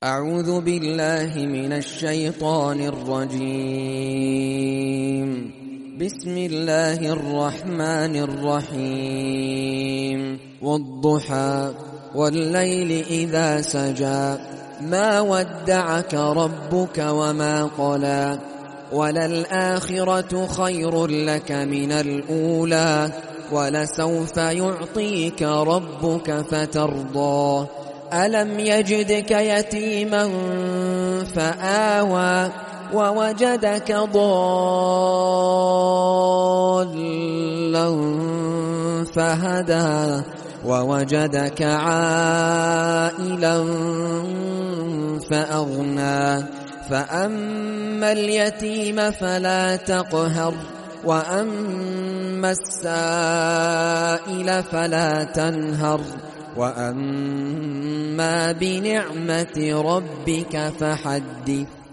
أعوذ بالله من الشيطان الرجيم. بسم الله الرحمن الرحيم. والضحى والليل إذا سجى ما ودعك ربك وما قلى وللآخرة خير لك من الأولى ولسوف يعطيك ربك فترضى ألم يجدك يتيما فآوى ووجدك ضالا فهدى ووجدك عائلا فأغنى فأما اليتيم فلا تقهر وأما السائل فلا تنهر وأما بنعمة ربك فحدث.